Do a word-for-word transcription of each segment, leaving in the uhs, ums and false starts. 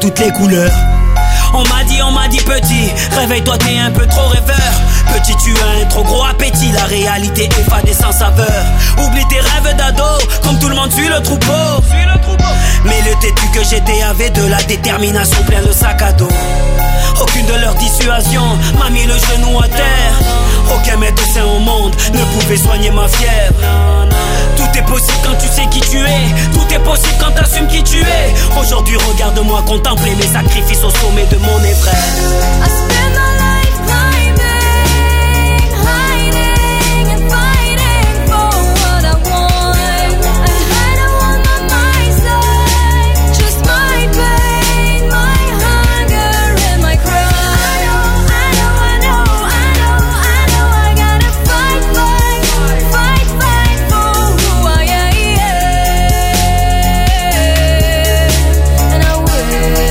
toutes les couleurs. On m'a dit, on m'a dit petit, réveille-toi t'es un peu trop rêveur. Petit tu as un trop gros appétit, la réalité est fade et sans saveur. Oublie tes rêves d'ado, comme tout le monde suit le troupeau. Mais le têtu que j'étais avait de la détermination plein le sac à dos. Aucune de leurs dissuasions m'a mis le genou à terre. Aucun médecin au monde ne pouvait soigner ma fièvre. Tout est possible quand tu sais qui tu es. Tout est possible quand t'assumes qui tu es. Aujourd'hui regarde-moi contempler mes sacrifices au sommet de mon Everest. I spend my life climbing, hiding and fighting for what I want. I don't want my mind's eye, just my pain, my hunger and my cry. I know, I know, I know, I know I gotta fight, fight, fight, fight for who I am, and I will.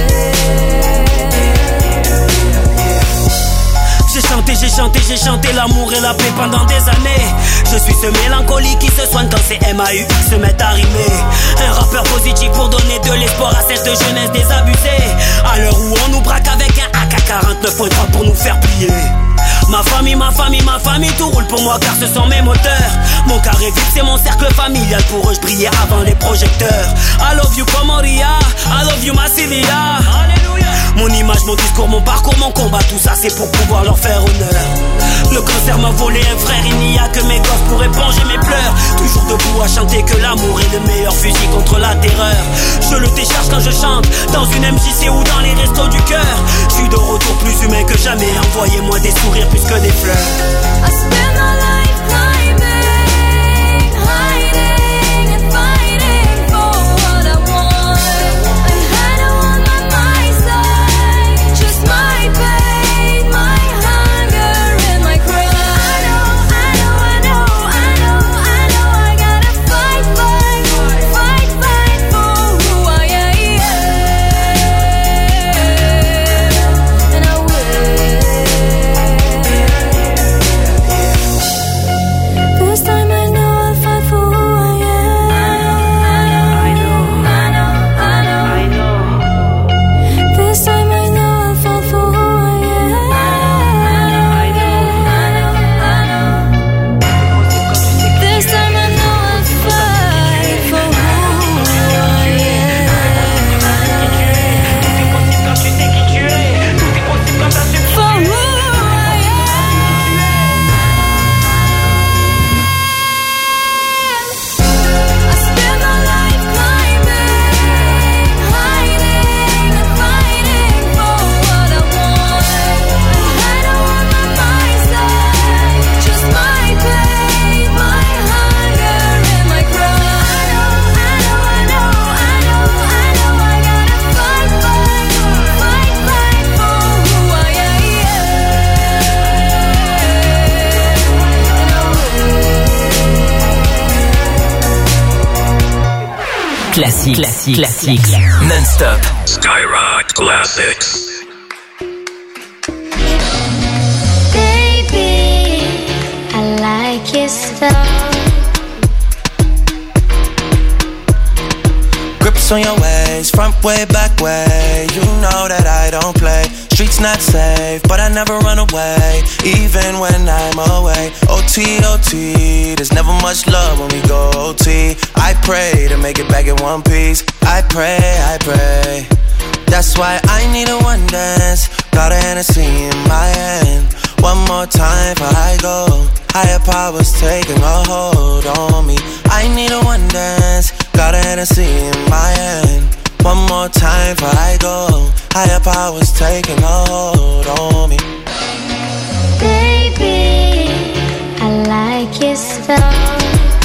J'ai chanté, j'ai chanté, j'ai chanté l'amour et la paix pendant des années. Je suis ce mélancolique qui se soigne quand c'est M A U X se met à rimer. Un rappeur positif pour donner de l'espoir à cette jeunesse désabusée. À l'heure où on nous braque avec un A K quarante-neuf point trois pour nous faire plier. Ma famille, ma famille, ma famille, tout roule pour moi car ce sont mes moteurs. Mon carré vif c'est mon cercle familial, pour eux je brillais avant les projecteurs. I love you Comoria, I love you Massilia. Alléluia. Mon image, mon discours, mon parcours, mon combat, tout ça c'est pour pouvoir leur faire honneur. Le cancer m'a volé un frère, il n'y a que mes gosses pour éponger mes pleurs. Toujours debout à chanter que l'amour est le meilleur fusil contre la terreur. Je le décharge quand je chante, dans une M J C ou dans les restos du cœur. Je suis de retour plus humain que jamais, envoyez-moi des sourires plus que des fleurs. I spend my life climbing, hiding and fighting for what I want. I don't want my mind's eye, just my pain, my hunger and my cry. I know, I know, I know, I know, I know I gotta fight, fight, fight, fight for who I am, and I will. This time I know I'll fight for who I am. I know, I know, I know, I know. This time I know I'll fight for who I am. I know, I know, I know. This time I know I'll fight for who I am. For who I am. I spend my life climbing, hiding and fighting for what I want. I don't want my mind's eye, just my pain, my hunger and my cry. I know, I know, I know, I know, I gotta fight, fight, fight, fight for who I am, and I Classique, classique, classique, non-stop. Skyrock Classics. Baby, I like your stuff. Grips on your waist, front way, back way. You know that I don't play. Streets not safe, but I never run away, even when I'm away. O T, O T, there's never much love when we go O T. I pray to make it back in one piece. I pray, I pray. That's why I need a one dance. Got a Hennessy in my hand. One more time before I go. Higher powers taking a hold on me. I need a one dance. Got a Hennessy in my hand. One more time before I go. Higher powers taking a hold on me. Baby, I like your stuff.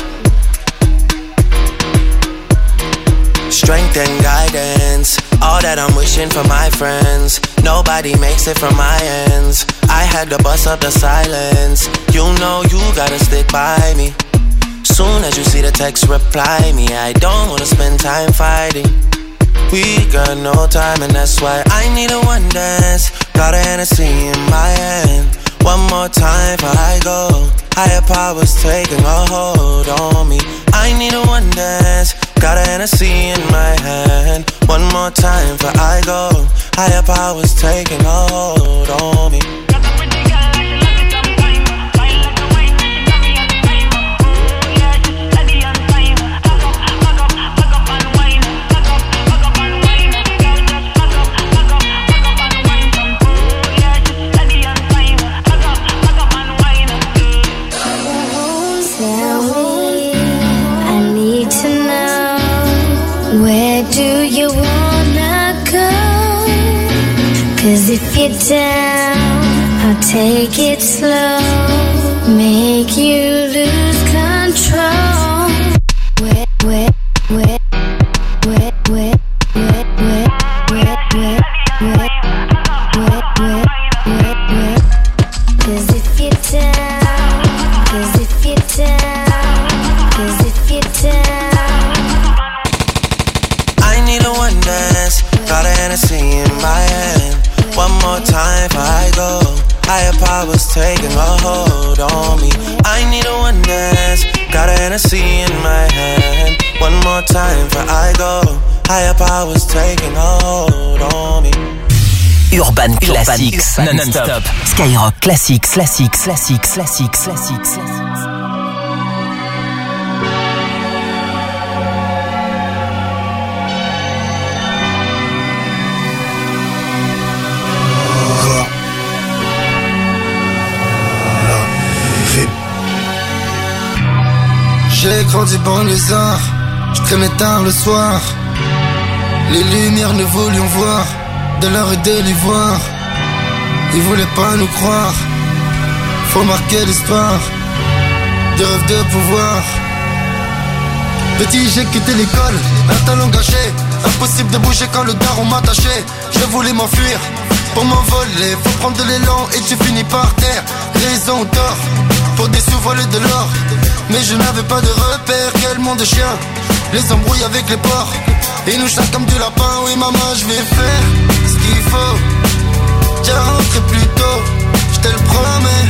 Strength and guidance, all that I'm wishing for my friends. Nobody makes it from my ends. I had to bust up the silence. You know you gotta stick by me. Soon as you see the text, reply me. I don't wanna spend time fighting. We got no time and that's why I need a one dance. Got a Hennessy in my hand. One more time before I go. Higher powers taking a hold on me. I need a one dance. Got a Hennessy in my hand. One more time before I go. higher powers taking a hold on me. Cause if you're down, I'll take it slow, make you lose control. Where, where, where, where, where, where, where, where, where, where, where, where, where, where. Cause if you're down, cause if you're down, cause if you're down. I need a one dance, got a Hennessy in my hand. One more time before I go. Higher powers taking a hold on me. I need a one dance, got a Hennessy in my hand. One more time before I go. Higher powers taking a hold on me. Urban Classics, non-stop. Skyrock Classics, Classics, Classics, Classics, Classics, Classics. J'ai grandi banlieusard, je traînais tard le soir. Les lumières ne voulions voir, de l'or et de l'ivoire. Ils voulaient pas nous croire, faut marquer l'histoire. Des rêves de pouvoir. Petit j'ai quitté l'école, un talent gâché. Impossible de bouger quand le daron m'attachait. Je voulais m'enfuir, pour m'envoler faut prendre de l'élan et tu finis par terre. Raison ou tort, pour des sous voler de l'or. Mais je n'avais pas de repère, quel monde de chien. Les embrouilles avec les porcs, ils nous chassent comme du lapin. Oui maman je vais faire ce qu'il faut. J'ai rentré plus tôt, je te le promets.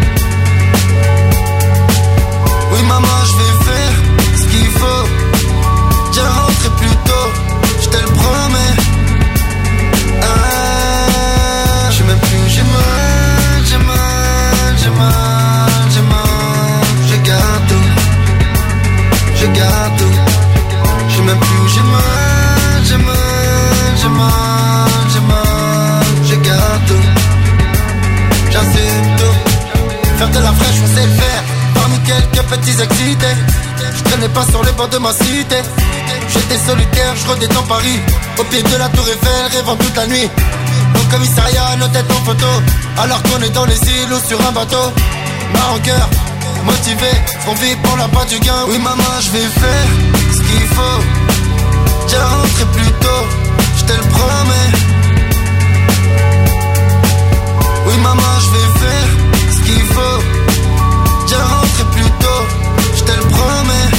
Oui maman je vais faire ce qu'il faut. J'ai rentré plus tôt, je te le promets. Ah, je sais même plus où j'ai mal, j'ai mal, j'ai mal, j'ai mal. Je garde tout, je garde tout. Je sais même plus où j'ai mal, j'ai mal, j'ai mal, j'ai mal. Je garde tout, j'assume tout. Faire de la fraîche on sait le faire, parmi quelques petits excités. Je traînais pas sur les bords de ma cité. J'étais solitaire, je rôdais dans Paris, au pied de la tour Eiffel, rêvant toute la nuit. Au commissariat, nos têtes en photo, alors qu'on est dans les îles ou sur un bateau. Ma rancœur, motivé, on vit pour la part du gain. Oui maman, je vais faire ce qu'il faut. J'ai rentré plus tôt, je te le promets. Oui maman, je vais faire ce qu'il faut. J'ai rentré plus tôt, je te le promets.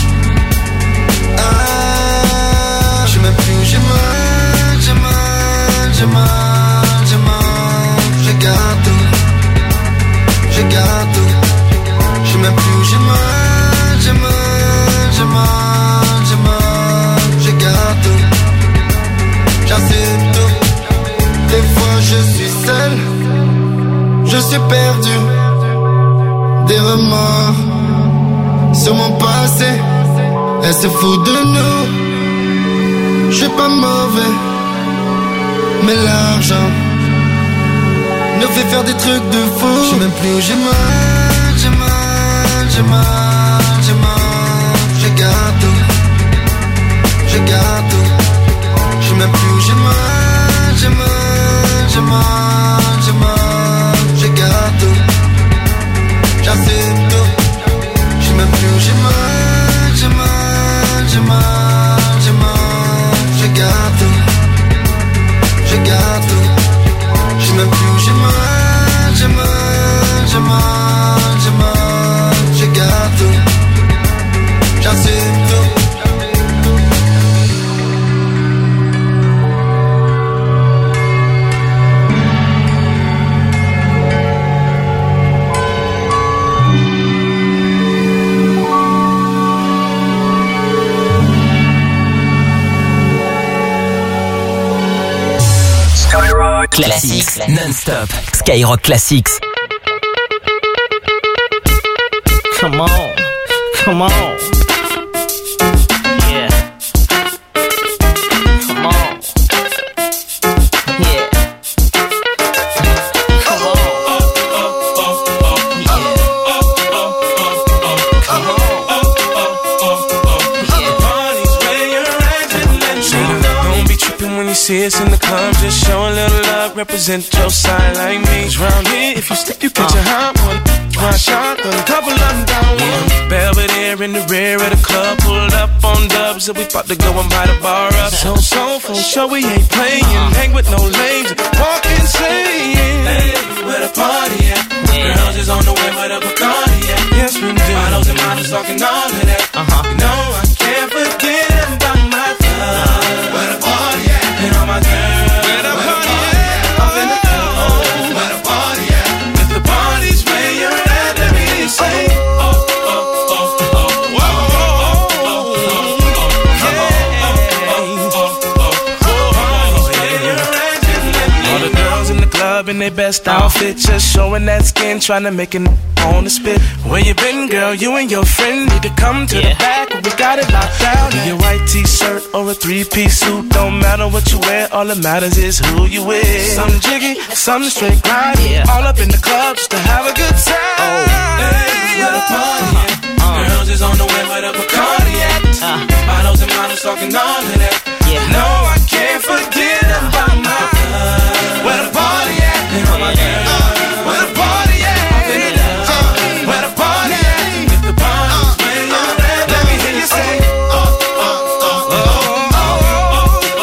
Ah, je sais même plus où j'ai mal, j'ai mal, j'ai mal, j'ai mal. Je garde tout, je garde tout. Je sais même plus où j'ai mal, j'ai mal, j'ai mal, j'ai mal. Je garde tout, j'assume tout. Des fois je suis seul, je suis perdu. Des remords sur mon passé. Elle se fout de nous. Je suis pas mauvais, mais l'argent nous fait faire des trucs de fou. Je sais même plus où j'ai mal, j'ai mal, j'ai mal, j'ai mal. Je garde tout, je garde tout. Je sais même plus où j'ai mal, j'ai mal, j'ai mal, j'ai mal. Je garde tout, j'assume tout. Je sais même plus où j'ai mal, j'ai mal. J'ai mal, j'ai mal, je garde tout, je garde tout. Je sais même plus où j'ai mal, j'ai mal, j'ai mal, j'ai mal. Je garde tout, j'assume tout. Classics non-stop. Skyrock Classics. Come on, come on. Yeah. Come on. Yeah. Come on. Yeah. Come on. Don't be tripping when you see us in the club. Just show a little love, represent your side like me. 'Cause round here, if you slip, you catch a hot one. One shot, then a couple of them down one. Belvedere in the rear of the club, pulled up on dubs, and we about to go and buy the bar up. So, so, for sure we ain't playing. Hang with no lames, walk insane. Hey, where the party at? Girls is on the way, where the Bacardi at? Yes, we do. Models and models talking all of that. Uh-huh. You know I can't forget about my thug. Where the party at? And all my girls. Where the party at? Up in the club. Where the party at? If the party's where you're at, let me say. Oh, oh, oh, oh, oh, oh, oh, all the girls in the club in their best outfit, just showing that skin, trying to make it on the spit. Where you been, girl? You and your friend need to come to yeah. the back. We got it locked down. In your white t-shirt or a three-piece suit, don't matter what you wear. All that matters is who you with. Some jiggy, some straight grind. Yeah. All up in the club just to have a good time. Oh. Hey, where the party at? Uh. Girls is on the way where the Bacardi at. Uh. Models and models talking all of that. Yeah. No, I can't forget about my love. Where the party at? And all my girls. Uh. Where the party at? Where the party at? If the party's where you're at, let me hear you say. Oh, oh, oh, oh, oh, oh,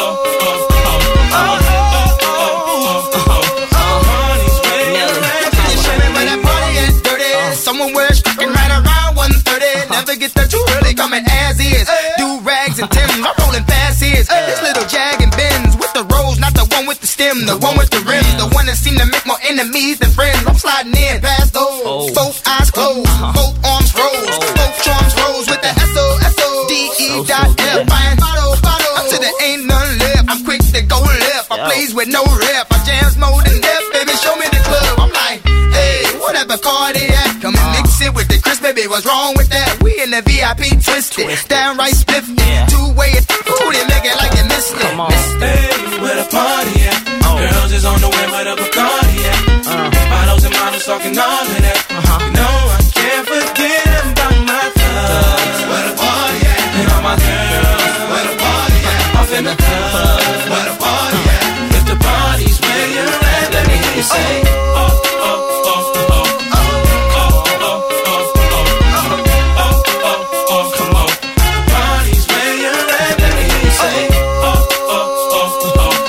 oh, someone wears striking right around one thirty. Never get that you really coming as is. Do rags and Timbs, I'm rolling fast is. This little Jag and Benz with the rose, not the one with the stem, the one with the rims, the one that seem to make more enemies than friends. I'm sliding in past those, oh. both eyes closed, uh-huh. both arms rose, oh. both charms rose with the S O S O D E dot F. Buying bottle, bottle, until there ain't none left. I'm quick to go left, I plays with no rep. I jams more than death, baby, show me the club. I'm like, hey, whatever car they at, come and mix it with the Chris, baby, what's wrong with that? We in the V I P twisted, twisted. Downright spliffed, yeah. two-way, two they make it like you missed it. Come on. Hey, where the party at? Oh. Girls is on the way where the Bacardi at. Uh. Models and models talking all of that. Uh-huh. You know I can't forget about my thugs. Where the party at? And all my girls. Where the party at? Off in the club. Where the party at? If the party's where you're at, let me hear you say. Oh, oh, oh, oh, oh, oh, oh, oh, oh, oh, oh, come on. The party's where you're at, let me hear you say. Oh, oh, oh, oh, oh, oh,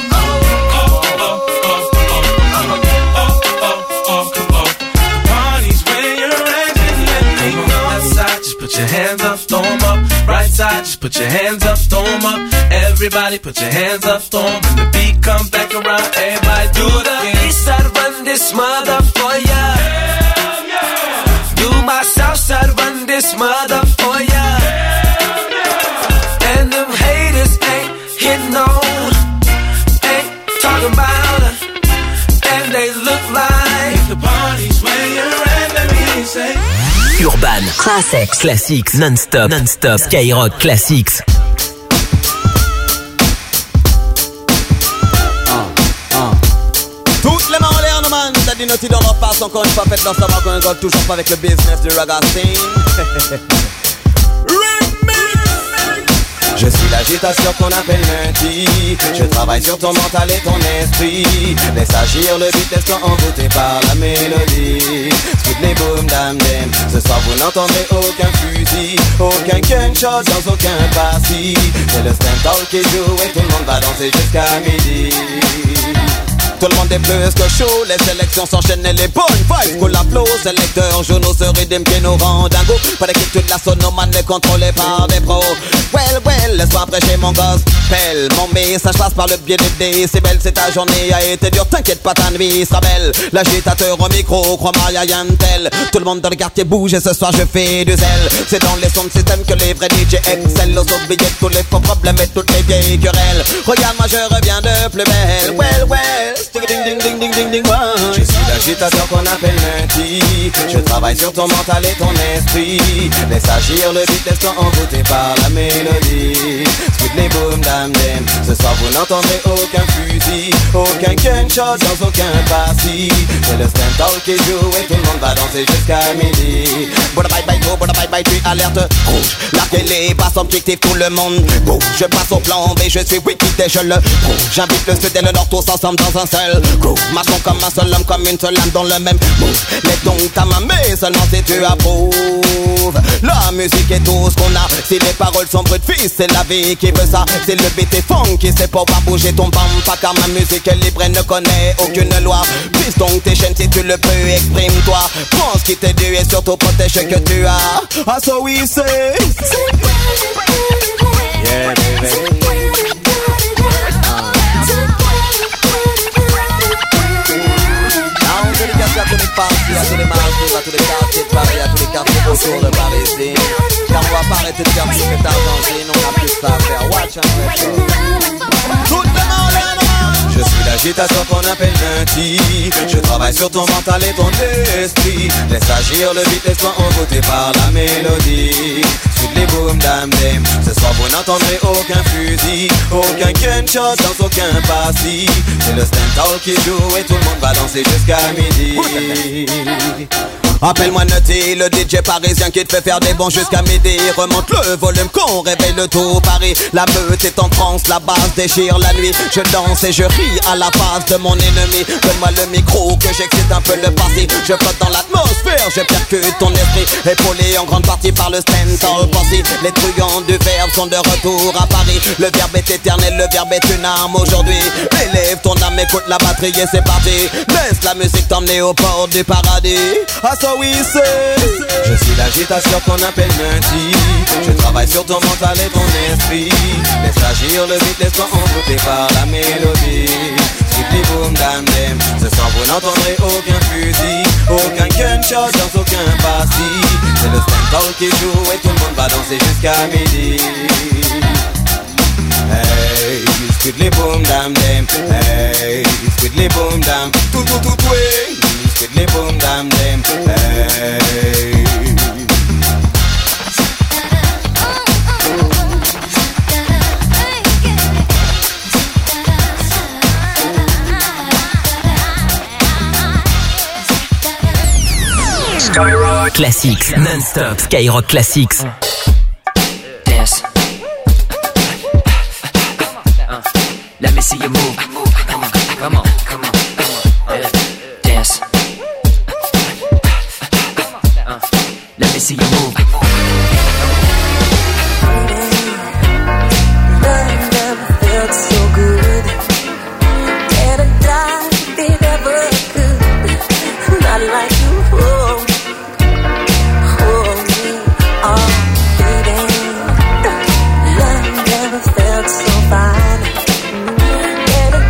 oh, oh, come on. The party's where you're at, and let me know. Left side, just put your hands up, throw 'em up. Right side, just put your hands up, throw 'em up. Everybody put your hands up, throw 'em. When the beat come back around, everybody do the east side, run this mother for ya. Hell yeah. Do my south side, run this mother for ya. Hell yeah. And them haters ain't hitting on, ain't talking about her, and they look like if the party's where you're at, let me hear you say. Urban Classics, Classics non-stop, non-stop. Skyrock Classics. Toutes les mains en l'air, no man. T'as dit naughty dans leur passe, encore une fois, faites-leur savoir qu'on rigole toujours pas avec le business du raga scene. Je suis l'agitation qu'on appelle lundi. Je travaille sur ton mental et ton esprit. Laisse agir le vitesse quand envoûté par la mélodie. Split les boom dam dem. Ce soir vous n'entendrez aucun fusil, aucun gunshot dans aucun parti. C'est le stand-all qui joue et tout le monde va danser jusqu'à midi. Tout le monde est plus que chaud, les sélections s'enchaînent et les bonnes vibes coulent l'applaudissement. Sélecteurs, journaux se rythment qui nous rend dingo. Pas d'équipe, toute la sonomane est contrôlée par des pros. Well, well, laisse-moi prêcher mon gospel. Mon message passe par le biais des décibels. C'est ta journée a été dure, t'inquiète pas, ta nuit sera belle. L'agitateur au micro, crois-moi y'a rien de tel. Tout le monde dans le quartier bouge et ce soir je fais du zèle. C'est dans les sons de système que les vrais D J excellent. Aux oubliés tous les faux problèmes et toutes les vieilles querelles. Regarde, moi je reviens de plus belle. Well, well, ding ding ding boy. Je suis l'agitateur qu'on appelle lundi. Je travaille sur ton mental et ton esprit. Laisse agir le beat, laisse-toi envoûter par la mélodie. Sweet les boom dam dem. Ce soir vous n'entendrez aucun fusil, aucun gunshot dans aucun parti. C'est le stand-all qui joue et tout le monde va danser jusqu'à midi. Bouda bye bye go, bouda bye bye, tu alerte rouge. Larguez les basses objectifs, tout le monde bouge. Je passe au plan B, je suis wicked et je le prouve. J'invite le sud et le nord tous ensemble dans un seul groove. Marchons comme un seul homme, comme une seule âme dans le même move. Laisse donc ta main, mais seulement si tu approuves. La musique est tout ce qu'on a. Si les paroles sont brutes, fils, c'est la vie qui veut ça. C'est le beat et funk qui sait pouvoir bouger ton bampa. Car ma musique est libre et ne connaît aucune loi. Prise donc tes chaînes si tu le peux, exprime-toi. Prends ce qui t'est dû et surtout protège ce que tu as. Ah, so we say. Yeah, baby. À tous les parties, à tous les marchés, à tous les quartiers de Paris, à tous les quartiers autour de Paris. Car on va pas arrêter de faire tout cet argent, on a plus ça à faire. Watch and tout le monde est là. Je suis l'agitateur qu'on appelle lundi. Je travaille sur ton mental et ton esprit. Laisse agir le beat, laisse-toi envoûter par la mélodie. Sous les boom dam dem. Ce soir vous n'entendrez aucun fusil, aucun gunshot dans aucun parti. C'est le stand-all qui joue et tout le monde va danser jusqu'à midi. Appelle-moi Nutty, le D J parisien qui te fait faire des bons jusqu'à midi. Remonte le volume qu'on réveille le tout Paris. La meute est en transe, la basse déchire la nuit. Je danse et je ris à la face de mon ennemi. Donne-moi le micro que j'excite un peu le parti. Je flotte dans l'atmosphère, je percute ton esprit. Épaulé en grande partie par le stand-all party. Les truands du verbe sont de retour à Paris. Le verbe est éternel, le verbe est une arme aujourd'hui. Élève ton âme, écoute la batterie et c'est parti. Laisse la musique t'emmener au port du paradis. Ah, so we say. Je suis l'agitation qu'on appelle lundi. Je travaille sur ton mental et ton esprit. Laisse agir le beat, laisse-toi envoûter par la mélodie. Sweet les boom dam dem. Ce soir vous n'entendrez aucun fusil, aucun gunshot dans aucun parti. C'est le stand-all qui joue et tout le monde va danser jusqu'à midi. Hey, sweet les boom dam dem. Hey, sweet les boom dam. Tout tout tout oui. Sweet les boom dam dem. Hey. Skyrock Classics non-stop. Skyrock Classics. Dance. Uh, let me see you move. Come on, come on, come on, come on. Yeah. Dance. Uh, let me see you move. Love never felt so good. Can I die if it ever could? Not like you. Oh. Felt so fine. Can I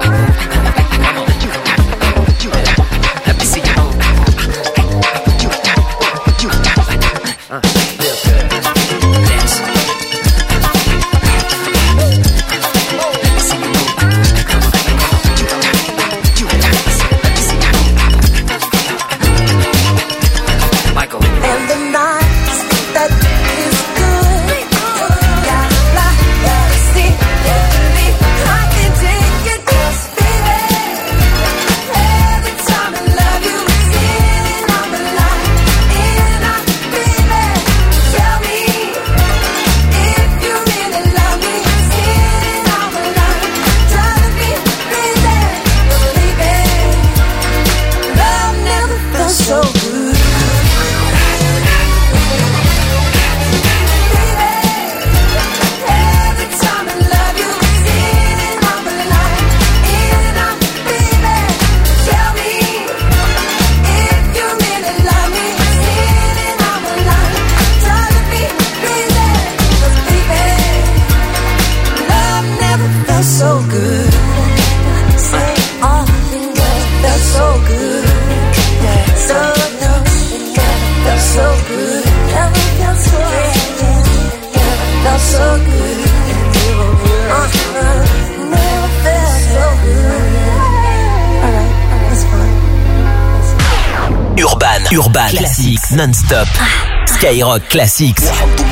Urban Classics non-stop. Skyrock Classics.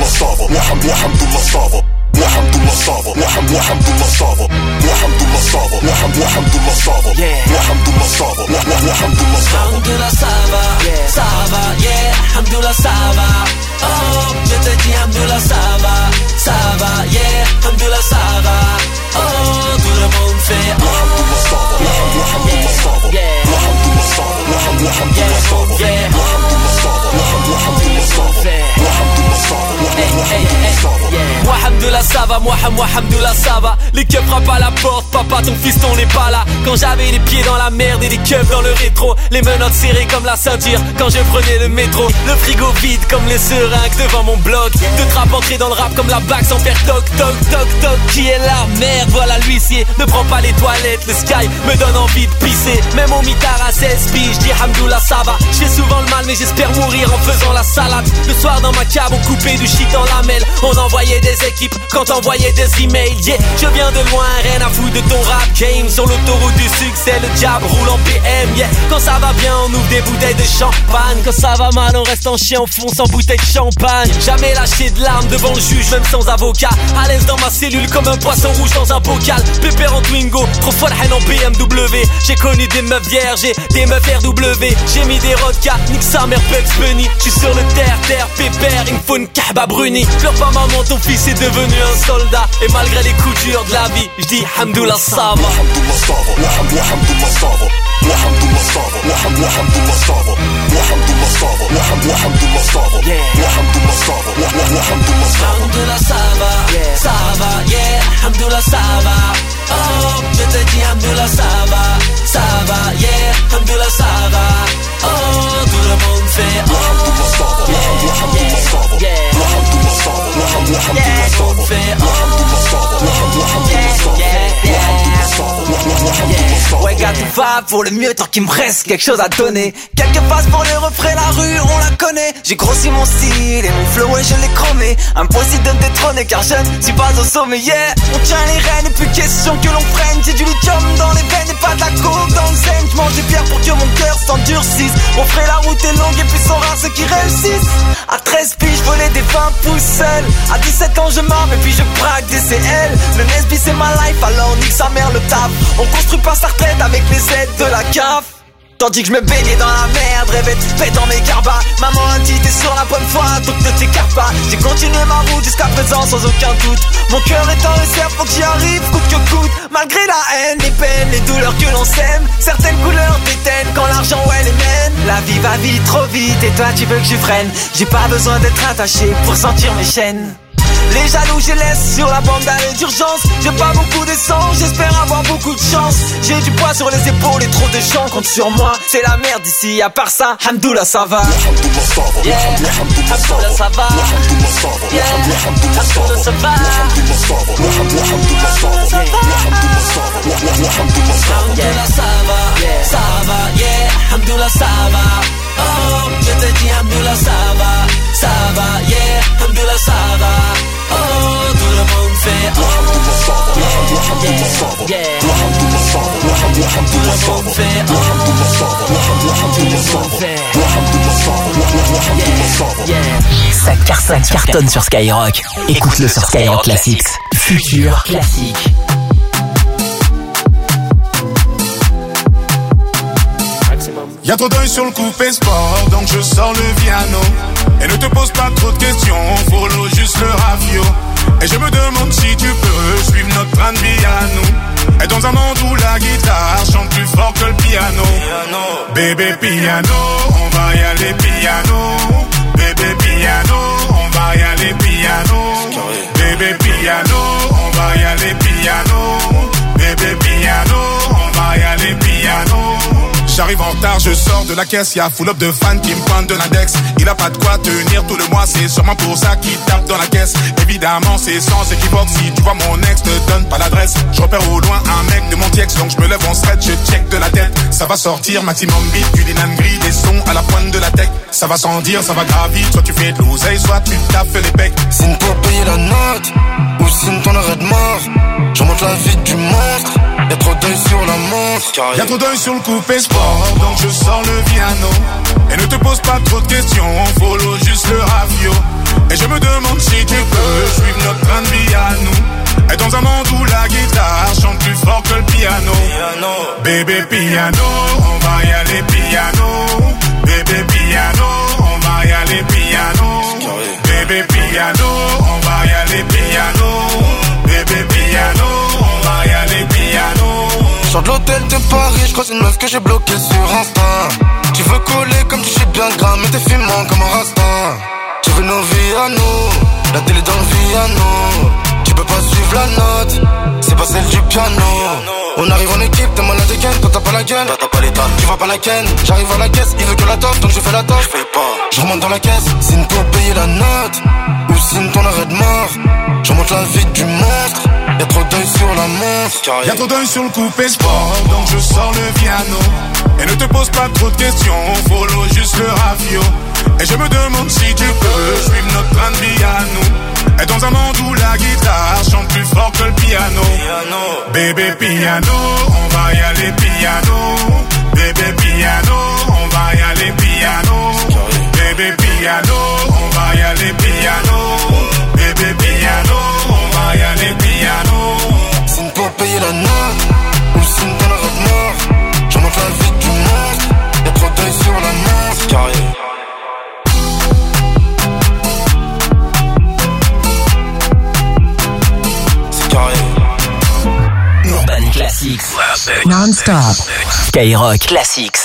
Hamdoullah ça va, ça va, yeah. Hamdoullah ça va. Oh, je te dis Hamdoullah ça va, ça va, yeah. Hamdoullah ça va. Oh, tout le monde fait oh. Hamdoullah ça va, yeah. Hamdoullah ça va, yeah. Hamdoullah ça va, Hamdoullah ça va, Hamdoullah ça va, Hamdoullah ça va, Hamdoullah ça va. Moi Hamdoullah ça va, moi moi Hamdoullah ça va. Les keufs frappent à la porte, papa ton fiston n'est pas là. Quand j'avais les pieds dans la merde et les keufs dans le rétro, les menottes serrées comme la ceinture quand je prenais le métro. Le frigo vide comme les seringues devant mon bloc. De trap entré dans le rap comme la bague sans faire toc toc toc toc. Qui est là? Merde, voilà l'huissier. Ne prends pas les toilettes, le sky me donne envie de pisser. Même au mitard à seize piges, je dis Hamdoullah ça va. Je fais souvent le mal mais j'espère mourir en faisant la salade. Le soir dans ma cave on coupait du shit en lamelles. On envoyait des équipes quand envoyait des emails. Yeah, je viens de loin, rien à foutre de ton rap game. Sur l'autoroute du succès, le diable roule en P M. Yeah, quand ça va bien on ouvre des bouteilles de champagne. Quand ça va mal on reste en chien, on fonce en bouteille de champagne. Jamais lâché de larmes devant le juge même sans avocat. À l'aise dans ma cellule comme un poisson rouge dans un bocal. Pépère en Twingo, trop folle haine en B M W. J'ai connu des meufs vierges et des meufs R W. J'ai mis des rodkas, nique sa mère Bugs Bunny. J'suis sur le terre-terre, pépère, il me faut une kahba bruni. Pleure pas maman, ton fils est devenu un soldat. Et malgré les coups durs de la vie, j'dis Hamdoullah ça va. Hamdoullah ça va, Hamdoullah ça va. Hamdoullah ça va, Hamdoullah ça va. Hamdoullah ça va, Hamdoullah ça va. Hamdoullah ça va, Hamdoullah ça va. Hamdoullah ça va, ça va, yeah. Hamdoullah ça va. Oh, je te dis Hamdoullah ça va, ça va, yeah. Hamdoullah ça va. Oh, tout le monde fait oh. Hamdoullah ça va, Hamdoullah ça va. Hamdoullah ça va, Hamdoullah ça va. Hamdoullah ça va, Hamdoullah ça va. Ouais gars tout va pour le mieux tant qu'il me reste quelque chose à donner. Quelques passes pour les refrains, la rue on la connaît. J'ai grossi mon style et mon flow et je l'ai chromé. Impossible de me détrôner car je ne suis pas au sommet. Yeah, on tient les rênes et plus question que l'on freine. J'ai du lithium dans les veines et pas de la coke dans le zen. J'mange des pierres pour que mon cœur s'endurcisse. Mon frère la route est longue et puis sont rares ceux qui réussissent. À treize piges je volais des vingt pouces seul. À dix-sept ans je marre et puis je braque des C L. Le Nesby c'est ma life alors nique sa mère le taf. On construit pas sa retraite avec les aides de la C A F. Tandis que je me baignais dans la merde, rêvais de paix dans mes carbas. Maman a dit t'es sur la bonne voie, donc ne t'écarte pas. J'ai continué ma route jusqu'à présent sans aucun doute. Mon cœur est en réserve, faut que j'y arrive, coûte que coûte. Malgré la haine, les peines, les douleurs que l'on sème. Certaines couleurs déteignent quand l'argent ouais les mène. La vie va vite, trop vite, et toi tu veux que je freine. J'ai pas besoin d'être attaché pour sentir mes chaînes. Les jaloux je laisse sur la bande d'arrêt d'urgence. J'ai pas beaucoup d'essence, j'espère avoir beaucoup de chance. J'ai du poids sur les épaules et trop de gens comptent sur moi. C'est la merde ici, à part ça, Hamdoullah ça va. Yeah, Hamdoullah ça va. Yeah, Hamdoullah ça va. Hamdoullah ça va, ça va, yeah, Hamdoullah ça va. Oh, je te dis Hamdoullah ça va, ça va, yeah, Hamdoullah ça va. Oh, tout le monde fait oh, yeah, yeah, yeah. Tout le monde fait oh, tout le monde fait yeah, yeah. Ça cartonne, ça cartonne sur Skyrock. Écoute-le sur Skyrock Classics. Futur classique. Y'a trop d'œil sur le coupé sport, donc je sors le piano. Et ne te pose pas trop de questions, follow juste le rafio. Et je me demande si tu peux suivre notre train de vie à nous. Et dans un monde où la guitare chante plus fort que le piano. Bébé piano, on va y aller piano. Bébé piano, on va y aller piano. Bébé piano, on va y aller piano. Bébé piano, on va y aller piano. J'arrive en retard, je sors de la caisse, y'a full up de fans qui me pointent de l'index. Il a pas de quoi tenir tout le mois, c'est sûrement pour ça qu'il tape dans la caisse. Évidemment, c'est sans équivoque, si tu vois mon ex, ne donne pas l'adresse. Je repère au loin un mec de mon T X, donc je me lève en stretch, je check de la tête. Ça va sortir, maximum beat, du linan gris, des sons à la pointe de la tech. Ça va sans dire, ça va gravir, soit tu fais de l'oseille, soit tu tapes les becs. Signe pour payer la note, ou signe ton arrêt de mort. Je remonte la vie du monstre, y'a trop d'œil sur la montre. Y'a trop d'œil sur le coupé sport, donc je sors le piano. Et ne te pose pas trop de questions, follow juste le rafio. Et je me demande si tu peux suivre notre train de vie à nous. Et dans un monde où la guitare chante plus fort que le piano. Bébé piano, on va y aller piano. Bébé piano, on va y aller piano. Bébé piano, on va y aller piano. Bébé piano, on va y aller piano. Sors de l'hôtel de Paris, je croise une meuf que j'ai bloquée sur Insta. Tu veux coller comme tu sais bien gras, mais t'es fumant comme un rasta. Tu veux nos vies à nous, la télé dans le piano. Tu peux pas suivre la note, c'est pas celle du piano. On arrive en équipe, t'es malade et quand t'as pas la gueule, t'as pas l'état, tu vois pas la ken. J'arrive à la caisse, il veut que la toffe, donc je fais la toffe. Je fais pas, je remonte dans la caisse, signe pour payer la note, ou signe ton arrêt de mort. Je remonte la vie du monstre, y'a trop d'œil sur la montre. Y'a trop d'œil sur le coupé sport, donc je sors le piano. Et ne te pose pas trop de questions, follow juste le rafio. Et je me demande si tu peux suivre notre train de vie à nous. Et dans un monde où la guitare chante plus fort que le piano. Bébé piano, on va y aller piano. Bébé piano, on va y aller piano. Bébé piano, on va y aller piano. Bébé piano, on va y aller piano. Signe pour payer la note, ou signe ton arrêt de mort. Je remonte la vie du monstre, y'a trop d'œil sur la montre. Carré. Urban Classics. Non-stop. Skyrock Classics.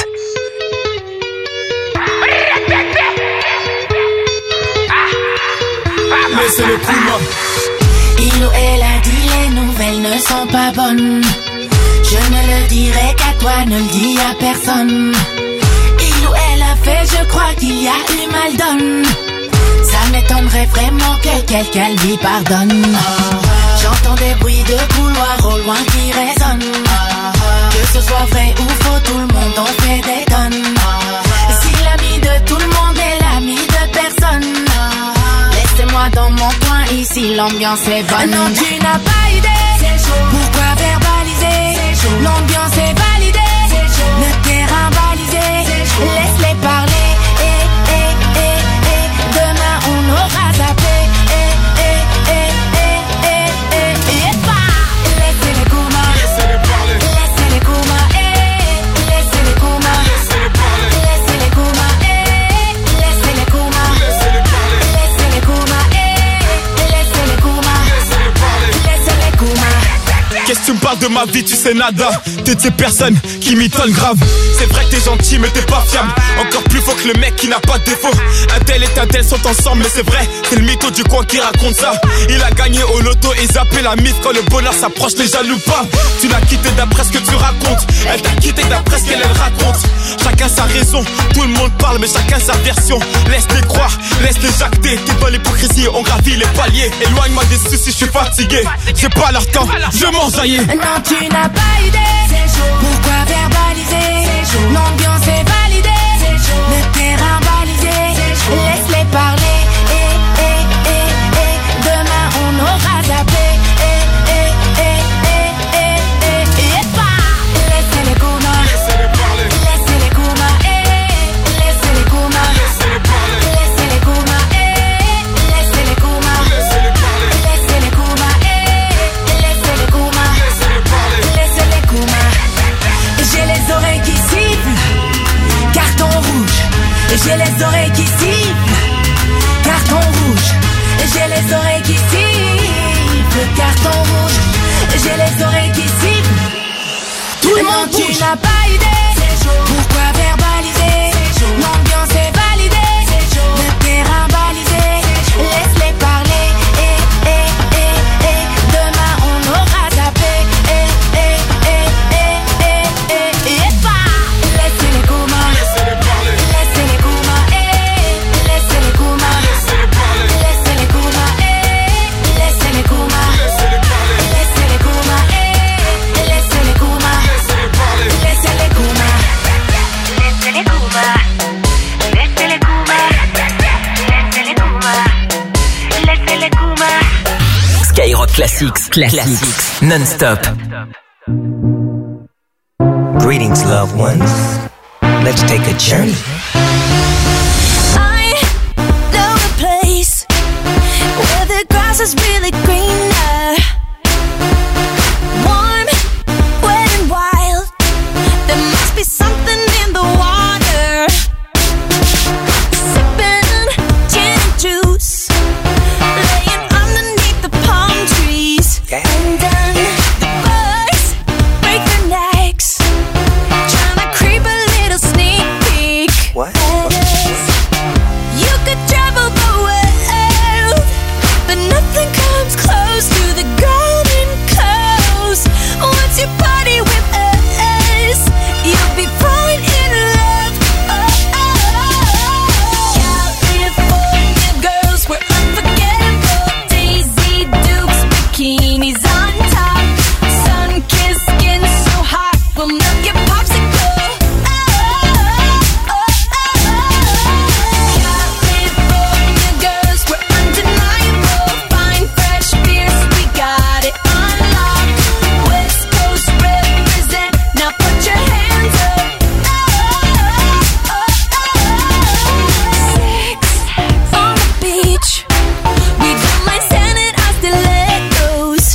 Laissez le coup, Il ou elle a dit les nouvelles ne sont pas bonnes. Je ne le dirai qu'à toi, ne le dis à personne. Il ou elle a fait, je crois qu'il y a eu mal donne. Ça m'étonnerait vraiment que quelqu'un lui pardonne. J'entends des bruits de couloir au loin qui résonnent. Que ce soit vrai ou faux, tout le monde en fait des tonnes. Si l'ami de tout le monde est l'ami de personne, laissez-moi dans mon coin, ici l'ambiance est bonne. Non, tu n'as pas idée, pourquoi verbaliser? L'ambiance est validée, le terrain balisé. Laisse-les parler, eh, eh, eh, eh. Demain on aura zappé, eh, eh, eh, eh, eh, eh. Et pas, laissez les coumas, laissez-les parler, laissez les coumas, eh, laissez les coumas, laissez-les parler, laissez les coumas, eh, laissez les coumas, laissez-les parler, laissez les coumas, eh, laissez les coumas, laissez-les parler, laissez parle de ma vie, tu sais nada. T'es de ces personnes qui m'étonnent grave. C'est vrai que t'es gentil mais t'es pas fiable. Encore plus faux que le mec qui n'a pas de défaut. Un tel et un tel sont ensemble mais c'est vrai, c'est le mytho du coin qui raconte ça. Il a gagné au loto et zappé la mise. Quand le bonheur s'approche, les jaloux pas. Tu l'as quitté d'après ce que tu racontes. Elle t'a quitté d'après ce qu'elle elle raconte. Chacun sa raison, tout le monde parle mais chacun sa version. Laisse-les croire, laisse-les jacter. T'es dans l'hypocrisie, on gravit les paliers. Éloigne-moi des soucis, je suis fatigué. J'ai pas leur temps, je m'enjaillais. Non, tu n'as pas idée. Pourquoi verbaliser? L'ambiance est validée. Le terrain balisé. Laisse-les parler. Et, et, et, et. Demain on aura zappé. Et, et, et, et, et, et. Et pas. Laissez-les courir. Laissez-les parler. Laissez-les courir. Laissez-les courir. Laissez-les parler. Laissez-les courir. Laissez-les courir. Laissez-les parler. Laissez-les courir. Laissez-les courir. Laissez-les parler. Laissez-les courir. J'ai les oreilles qui sifflent. Carton rouge. J'ai les oreilles qui sifflent. Carton rouge. J'ai les oreilles qui sifflent. Carton rouge. J'ai les oreilles qui sifflent. Tout le monde tu n'as pas idée. Pourquoi verbaliser? L'ambiance est validée. Le terrain balisé. Laisse-les parler. Et, et, et, et. Demain on aura zappé. Et, et, et, et, et, et. Et pas. Laissez-les courir. Laissez-les parler. Laissez-les courir. Laissez-les courir. Laissez-les parler. Laissez-les courir. Laissez-les courir. Laissez-les parler. Laissez-les courir. Laissez-les courir. Laissez-les parler. Laissez-les courir. Laissez-les courir. Laissez-les courir. Laissez-les courir. Laissez-les courir. Skyrock Classics, Classics, non-stop. Greetings, loved ones. Let's take a journey. I know a place where the grass is really greener. Warm, wet and wild. There must be something in the water. Sipping gin and juice, laying underneath the palm trees. And then the birds break their necks, trying to creep a little sneak peek. What? You could travel the world, but nothing comes close to the Golden Coast. Once you party with us, you'll be falling in love. Oh, oh, oh. California girls were unforgettable. Daisy Dukes, bikinis on top. Sun-kissed skin so hot, we'll melt your popsicle. Oh, oh, oh, oh. California girls were undeniable. Fine, fresh beers, we got it on lock. West Coast represent, now put your hands up. Oh, oh, oh, oh. Sex on the beach, we don't mind standing our stilettos.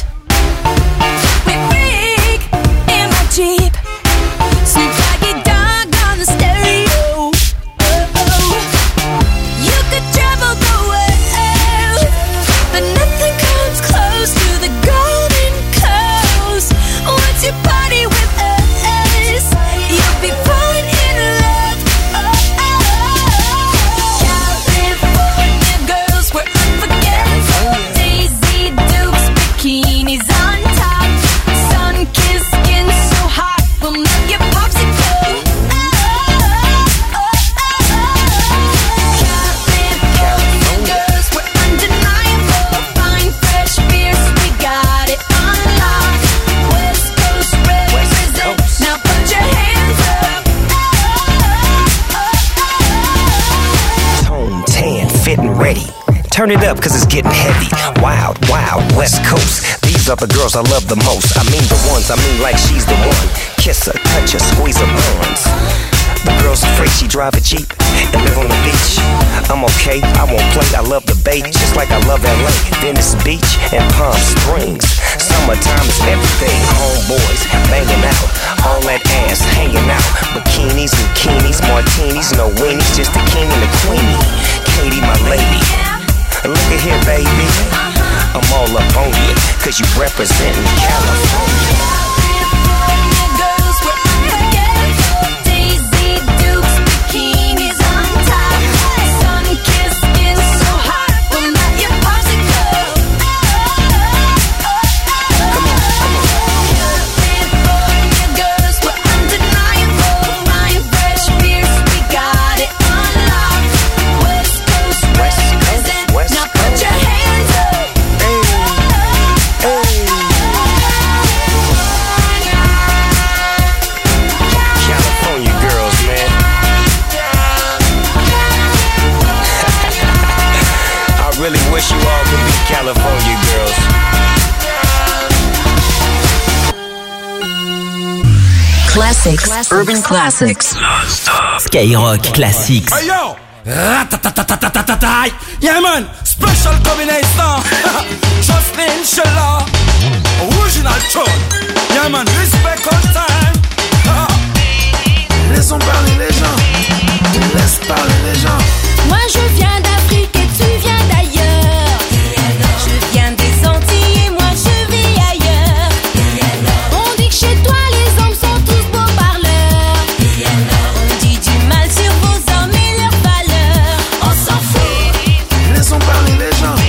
We freak in my Jeep, Snoop Doggy Dogg on the stereo. Oh, oh. You could travel the world, but nothing comes close to the Golden Coast. Once you party with us, you'll be falling in love. Oh, oh, oh. California girls were unforgettable. Daisy Dukes, bikinis on top. Sun-kissed skin so hot, we'll melt your popsicle. Oh, oh, oh, oh. California girls were undeniable. Fine, fresh beers, we got it on lock. West Coast represent, now put your hands up. Oh, oh, oh, Tone tan, fit and ready. Turn it up cause it's getting heavy. Wild, wild, West Coast. These are the girls I love the most. I mean the ones, I mean like she's the one. Kiss her, touch her, squeeze her buns. The girl's afraid she drive a Jeep and live on the beach. I'm okay, I won't play, I love the bay, just like I love L A, Venice Beach and Palm Springs. Summertime is everything, homeboys banging out, all that ass hanging out. Bikinis, bikinis, martinis, no weenies, just the king and the queenie. Katie, my lady, look at here, baby, I'm all up on you, cause you representing California. wish you all could be California girls. Classics, urban classics. Skyrock Classics. Hey yo! Ra-ta-ta-ta-ta-ta-ta-ta-ta. Yeah man, special combination. Jocelyn Sheila, original tune. Yeah man, respect all time. Laissons parler les gens. Laisse parler les gens. Moi je viens d'Afrique et tu viens d'ailleurs. Je viens des Antilles et moi je vis ailleurs. On dit que chez toi les hommes sont tous beaux parleurs. On dit du mal sur vos hommes et leurs valeurs. On s'en fout. Laissons parler les gens.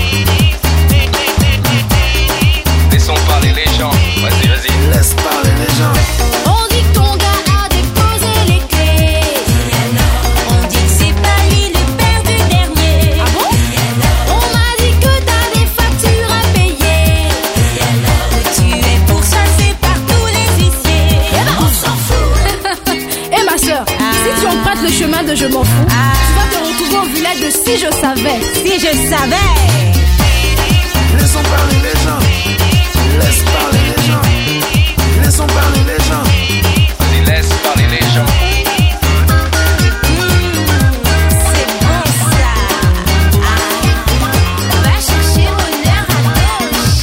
Laissons parler les gens. Vas-y, vas-y. Laisse parler les gens. On dit que ton gars a déposé les clés. On dit que c'est pas lui le père du dernier. Ah bon? On m'a dit que t'as des factures à payer. Que tu es pourchassé par tous les huissiers. Eh ben on s'en fout. Eh ma soeur, si tu empruntes le chemin de je m'en fous, tu vas te retrouver au village de si je savais. Si je savais. Laissons parler les gens. Laisse parler les gens. Laissons parler les gens. Vas-y, laisse parler les gens. C'est bon ça. Ah. Va chercher bonheur à gauche.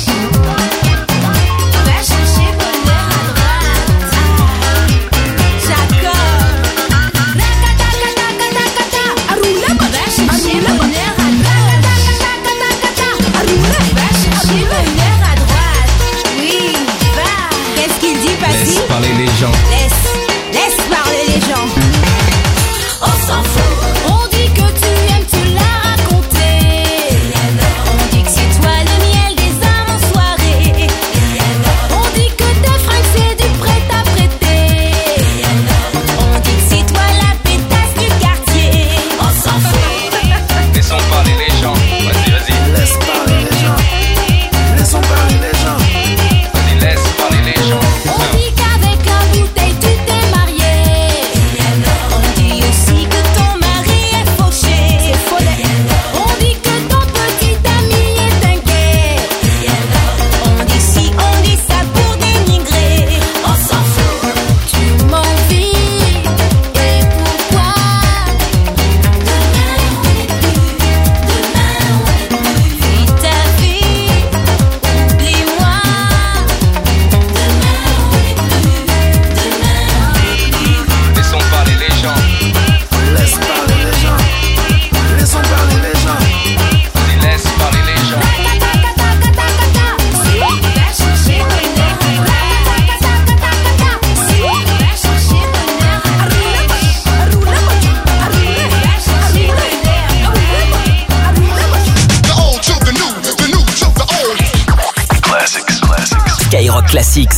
Va chercher bonheur à droite. Ah. J'accorde. Racata-cata-cata-cata. Aroula. Va chercher bonheur à gauche. Racata-cata-cata. Aroula. Va chercher bonheur à droite. Oui, va. Qu'est-ce qu'il dit, Paty? Laisse parler les gens. Laisse, laisse parler les gens. On s'en fout. On dit que tu aimes, tu l'as raconté. On dit que c'est toi le miel des âmes en soirée. On dit que tes fringues c'est du prêt-à-prêter. On dit que c'est toi la pétasse du quartier. On s'en fout. Laissons parler les gens. Vas-y, vas-y. Laisse parler les gens. Laissons parler les gens. Vas-y, laisse parler les gens. On dit qu'avec la bouteille tu t'es marié. On dit aussi que ton mari est fauché. C'est faux. On dit que ton petit ami est un gay. On dit si, on dit ça pour dénigrer. On s'en fout. Tu m'envies. Et pourquoi? Demain on est plus. Demain on est plus. Vis ta vie. Oublie-moi. Demain on est plus. Demain on est plus. Laissons parler les gens. Laisse parler les gens. Laissons parler les gens. Vas-y, laisse parler les gens. Va chercher bonheur à Va chercher bonheur à Va chercher The old to the new, the new to the old. Classics, classics. Skyrock Classics.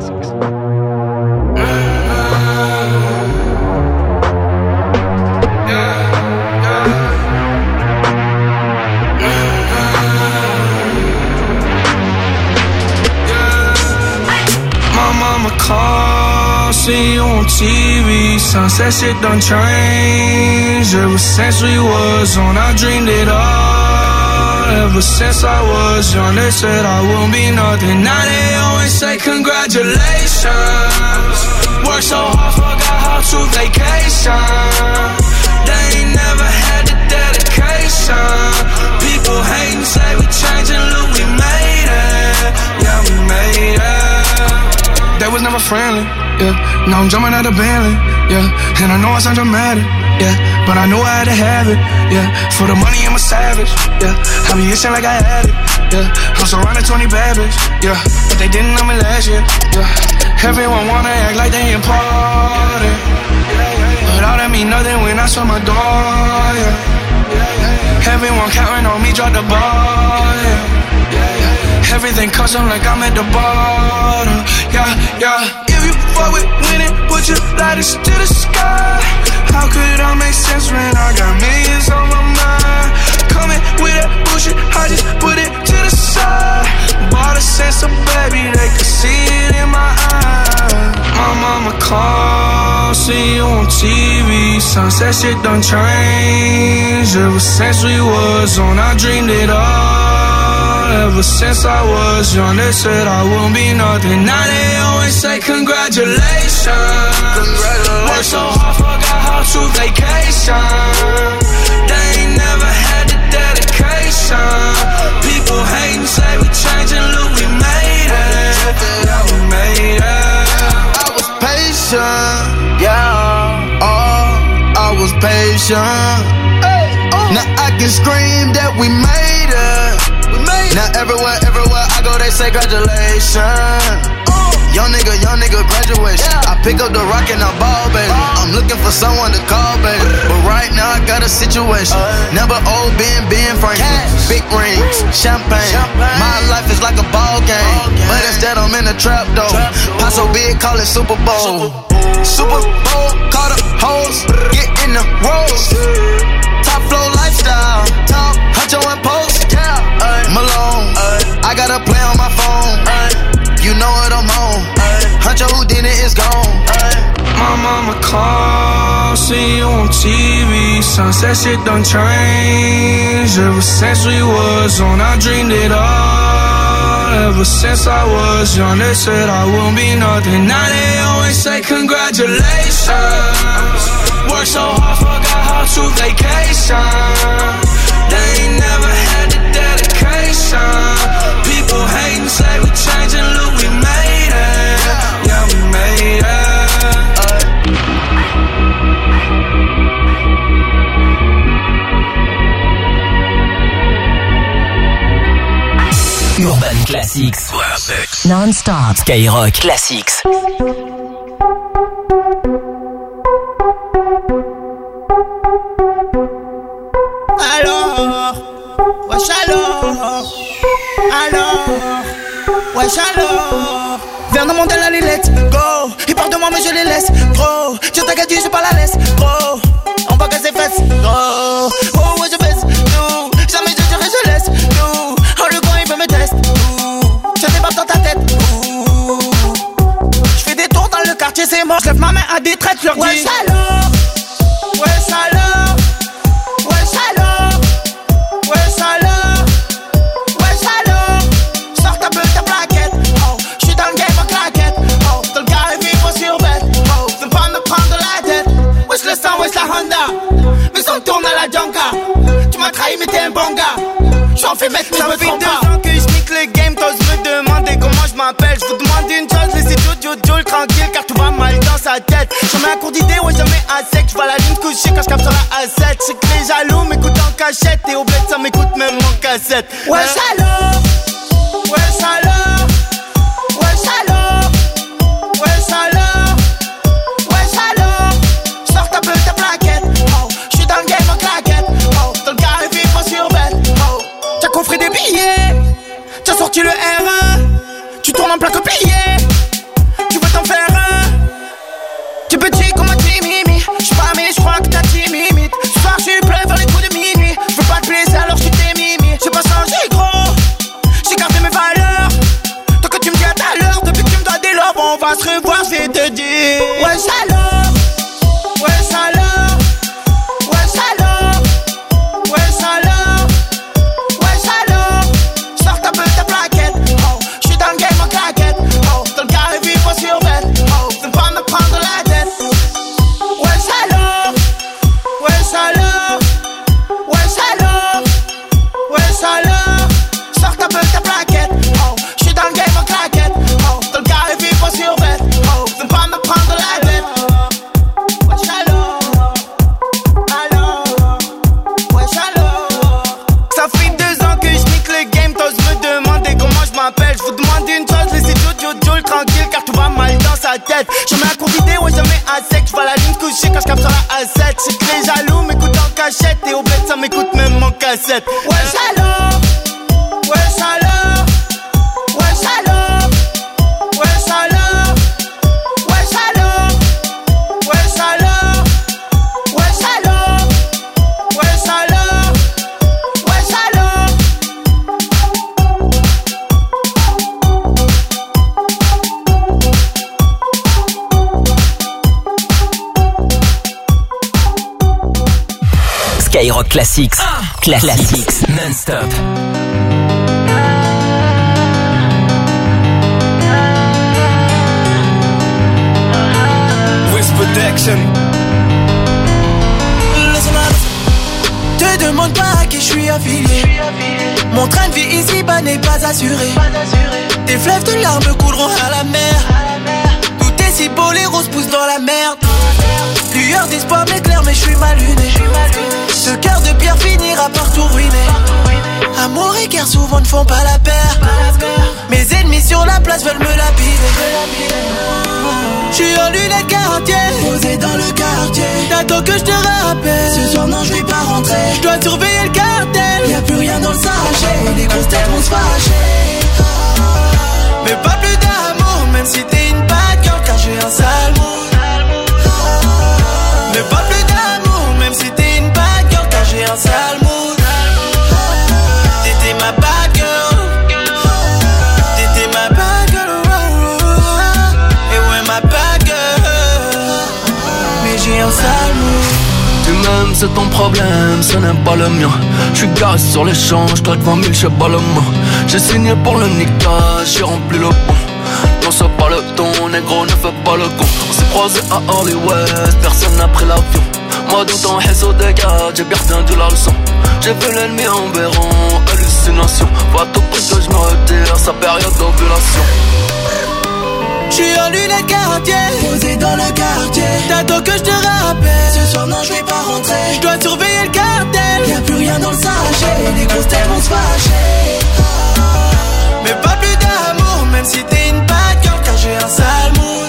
My mama called, see you on T V. Sunset shit done changed. Ever since we was on, I dreamed it all. Ever since I was young, they said I wouldn't be nothing. Now they always say congratulations. Worked so hard, forgot how to vacation. They ain't never had the dedication. People hating, say we changing, look, we made it. Yeah, we made it. They was never friendly, yeah. Now I'm jumping out of Bentley, yeah. And I know I sound dramatic, yeah. But I knew I had to have it, yeah. For the money, I'm a savage, yeah. I be itching like I had it, yeah. I'm surrounded twenty bad bitches, yeah. But they didn't know me last year, yeah. Everyone wanna act like they important, but all that mean nothing when I saw my door, yeah. Everyone counting on me, drop the ball, yeah. Everything custom like I'm at the bottom, yeah, yeah. If you fuck with winning, put your lighters to the sky. How could I make sense when I got millions on my mind? Coming with that bullshit, I just put it to the side. Bought a sense of baby, they could see it in my eyes. My mama called, see you on T V. Sunset shit done changed. Ever since we was on, I dreamed it all. Ever since I was young, they said I wouldn't be nothing. Now they always say congratulations. Congratulations. Worked so hard, forgot how to vacation. They ain't never had the dedication. People hating, say we changing, look, we made it. Yeah, we made it. I was patient, yeah. Oh, I was patient. Hey, oh. Now I can scream that we made it. We made it. Now everywhere, everywhere I go, they say congratulations. Young nigga, young nigga, graduation. Yeah. I pick up the rock and I ball, baby. Uh, I'm looking for someone to call, baby. But right now I got a situation. Uh, Never old Ben, Ben Franklin. Cash. Big rings, champagne. champagne. My life is like a ball game. Ball game. But instead I'm in a trap, though. Pot so big, call it Super Bowl. Super Bowl, call the hoes. Get in the rolls. Top flow lifestyle. Top, Huncho and Post. Yeah. Uh, Malone. Uh, I got a play on my phone. Uh, You know what I'm on. Huncho Houdini is gone. Ay. My mama called, see you on T V. Sunset shit done changed. Ever since we was on, I dreamed it all. Ever since I was young, they said I wouldn't be nothing. Now they always say congratulations. Worked so hard, forgot how to vacation. They ain't never had the dedication. People hating, say we changing, look, we made it. Yeah, we made it. Urban Classics. Classics. Non-stop. Skyrock Classics. Alors, wesh alors, alors, wesh alors. Viens dans mon délai, allez, let's go. Ils parlent de moi mais je les laisse, gros. Je t'inquiète, je pas la laisse, gros. On va casser fesses, gros. Oh ouais je baisse, nous. Jamais je dirais je laisse, nous. Oh le coin il veut me tester, nous. Je débarque dans ta tête, nous. Je fais des tours dans le quartier, c'est mort. Je lève ma main à des traites, leur dis wesh alors, wesh alors. Wesh alors, wesh alors, wesh alors. Sors ta peu ta plaquette, oh. J'suis dans le game en claquette, oh. Dans le carré vivre sur bête, oh. Viens pas me prendre la tête. Wesh le sang, wesh la Honda. Mais on tourne à la Junka. Tu m'as trahi mais t'es un bon gars. J'en fais mettre mais je me trompe pas. Ça fait deux ans que j'nique le game, t'oses me demander comment je m'appelle. J'vous demande une chose, laissez Jojo Joel tranquille car tout va mal dans sa tête. Jamais un cours d'idée, ouais jamais à sec. J'vois la ligne couchée quand j'capte sur la A sept. J'sais que les jaloux m'écoutent en cachette. Et au bled ça m'écoute même en cassette. Wesh alors, wesh alors, wesh alors, wesh alors, wesh alors. Sors ta peu ta plaquette, oh. J'suis dans le game en claquette, oh. Dans le carré vivre sur bête, oh. T'as coffré des billets, t'as sorti le R un. Tu tournes en plaque au billet, tu veux t'en faire un. Tu petit comme un timimi. J'suis pas mais j'crois que t'as timimite. Ce soir j'suis plein vers les coups de minuit. J'veux pas te blesser alors j'suis tes mimi. J'ai pas changé gros, j'ai gardé mes valeurs. Tant que tu me dis à ta l'heure, depuis que tu me dois des lobes, on va se revoir, j'vais te dire wesh alors, wesh alors, wesh alors, wesh alors, wesh alors. Sors ta peu ta plaquette, oh. J'suis dans le game en claquette, oh. Dans le carré vivre sur bête, oh. Viens pas me prendre la tête. Wesh alors, wesh alors, wesh alors, wesh alors. Sors ta peu ta plaquette, oh. J'suis dans le game en claquette, oh. Dans le carré vivre sur bête, oh. Viens pas me prendre la tête. Wesh alors, alors, wesh alors. Ça fait deux ans que j'nique le game, t'oses me demander comment je m'appelle. J'vous demande une chose, laissez Jojo Joel tranquille car tout va mal dans sa tête. Jamais un cours d'idée, ouais jamais à sec. J'vois la ligne couchée quand j'capte sur la A sept. J'sais que les jaloux m'écoutent en cachette. Et au bled ça m'écoute même en cassette. Wesh alors, wesh alors, wesh alors, wesh alors, wesh alors, wesh alors, wesh alors, wesh alors, wesh alors. Skyrock Classics. Cla- Classics non-stop. Protection. Te demande pas à qui je suis affilié. Mon train de vie ici-bas n'est pas assuré. Des fleuves de larmes couleront à la mer. Tout est si beau, les roses poussent dans la merde. Lueur d'espoir m'éclaire mais je suis mal luné. Ce cœur de pierre finira par tout ruiner. Amour et guerre souvent ne font pas la paire. Mes ennemis sur la place veulent me lapider. J'suis en lunettes quartier, posé dans le quartier. T'attends que je te rappelle. Ce soir non je vais pas rentrer. Je dois surveiller le cartel. Y'a plus rien dans le sachet. Les grosses têtes vont se fâcher. Mais pas plus d'amour, même si t'es une bad girl, car j'ai un sale mood. Mais pas plus d'amour, même si t'es une bad girl, car j'ai un sale mood. T'étais ma bad girl. T'étais ma bad girl. Et ouais ma bad girl. Mais j'ai un sale mood. Tu m'aimes, c'est ton problème, ce n'est pas le mien. J'suis garé sur l'échange, claque vingt mille, j'sais pas le mot. J'ai signé pour le niquage, j'ai rempli le pont. Non, c'est pas le ton, négro, ne fais pas le con. On s'est croisés à Hollywood, personne n'a pris l'avion. Moi tout en haisse au dégât, j'ai bien retenu la leçon. J'ai vu l'ennemi en béron, hallucination. Faut à tout prix que je me retire, sa période d'ovulation. J'suis en lunettes quartier, posé dans le quartier. T'attends que je te rappelle. Ce soir non je vais pas rentrer. Je dois surveiller le cartel. Y'a plus rien dans le sachet. Les grosses têtes vont se fâcher. Mais pas plus d'amour, même si t'es une bad girl, car j'ai un sale mood.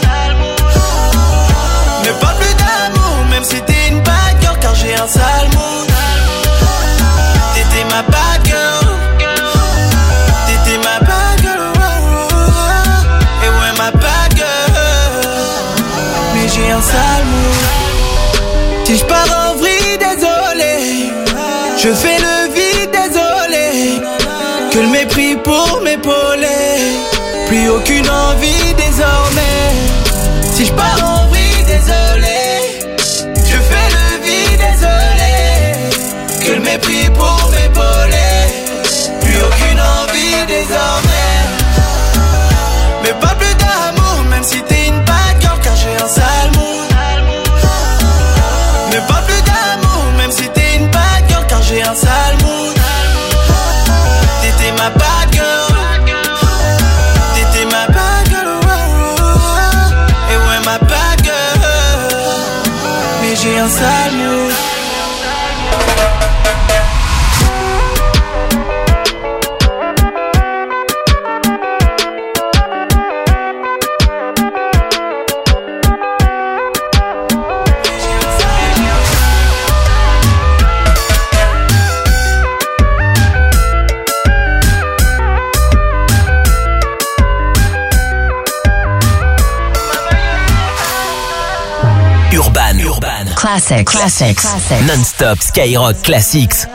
Mais pas plus d'amour, même si t'es une bad girl, car j'ai un sale mood. T'étais ma bad girl. T'étais ma bad girl. Et ouais ma bad girl. Mais j'ai un sale mood. Si je pars en vrille, désolé. Je fais le vide, désolé. Que le mépris pour m'épauler. Plus aucune envie désormais. Si je pars en vrille, désolé. Je fais le vide, désolé. Que le mépris pour m'épauler. Plus aucune envie désormais. Mais pas plus d'amour, même si t'es une bad girl, car j'ai un sale mood. Mais pas plus d'amour, même si t'es une bad girl, car j'ai un sale mood. T'étais ma bad girl. T'étais ma bad girl. Et ouais ma bad girl. Mais j'ai un sale mood. Classics. Classics. Classics. Non-stop Skyrock Classics.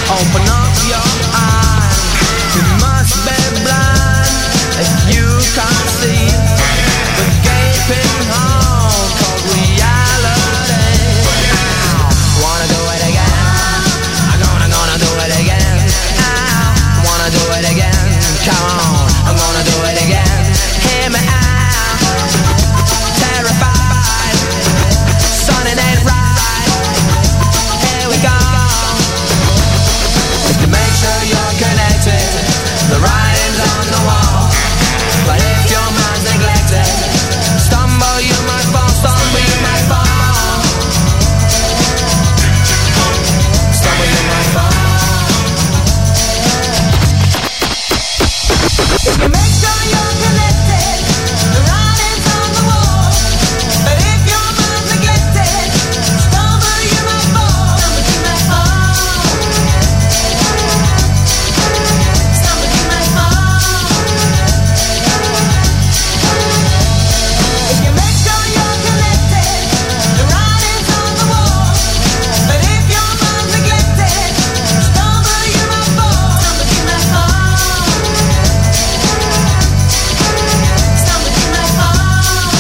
Open up your eyes. You must be blind if you can't see the gaping hole called reality. Wanna do it again? I'm gonna, gonna do it again. I wanna do it again. Come on, I'm gonna do it again. Hear me out. Terrified, something ain't right. Here we go. Make sure you're connected. The writing's on the wall. But if your mind's neglected, stumble you might fall, stumble you might fall. Stumble you might fall. If you make sure you're connected, the writing's on the wall. But if your mind's neglected, stumble you might fall. Stumble you might fall. Stumble you might fall. If you make sure you're connected, the writing's on the wall. But if your mind's neglected, stumble you might fall. Stumble you might fall. Stumble you might fall.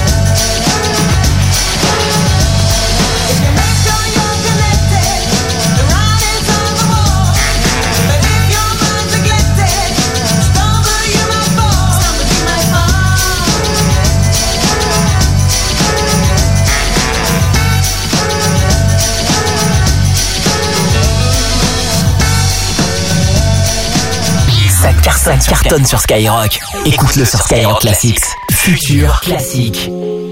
If you make sure you're connected, the writing's on the wall. But if your mind's neglected, stumble you might fall. Stumble you might Ça cartonne, ça cartonne sur Skyrock. Écoute-le sur Skyrock Classics. Futur classique.